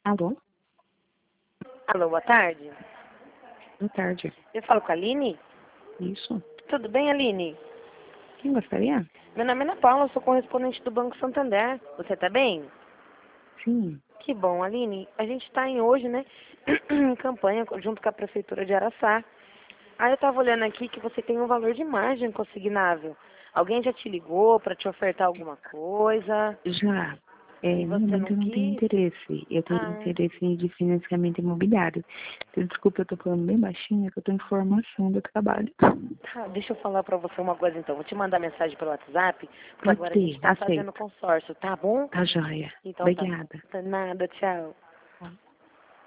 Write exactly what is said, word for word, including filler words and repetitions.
Alô? Alô, boa tarde. Boa tarde. Eu falo com a Aline? Isso. Tudo bem, Aline? Quem gostaria? Meu nome é Ana Paula, eu sou correspondente do Banco Santander. Você tá bem? Sim. Que bom, Aline. A gente está em hoje, né, em campanha junto com a Prefeitura de Araçá. Aí eu tava olhando aqui que você tem um valor de margem consignável. Alguém já te ligou para te ofertar alguma coisa Já. e É, no você momento não eu não tenho quis? interesse. Eu tenho Ah, interesse de financiamento imobiliário. Então, desculpa, eu tô falando bem baixinho, que eu tô em formação do trabalho. tá. Deixa eu falar para você uma coisa então. Vou te mandar mensagem pelo WhatsApp, porque Pode agora a gente ser, está fazendo aceito. consórcio, tá bom? Tá joia. Então tá. Obrigada. Nada, tchau.